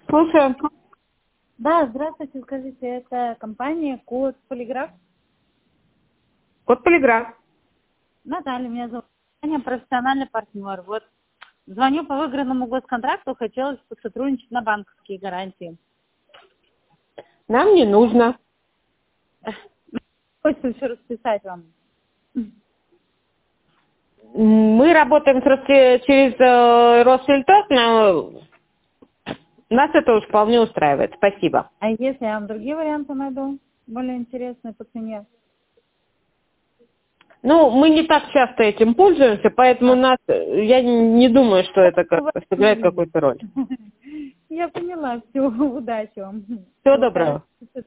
Слушаю. Да, здравствуйте, скажите, это компания Код Полиграф? Код Полиграф. Наталья, меня зовут. Я профессиональный партнер. Вот звоню по выигранному госконтракту, хотелось бы сотрудничать на банковские гарантии. Нам не нужно. Хочется все расписать вам. Мы работаем через Россельток, но нас это уж вполне устраивает. Спасибо. А если я вам другие варианты найду, более интересные по цене? Ну, мы не так часто этим пользуемся, поэтому я не думаю, что это сыграет какую-то роль. Я поняла, все, удачи вам. Всего доброго.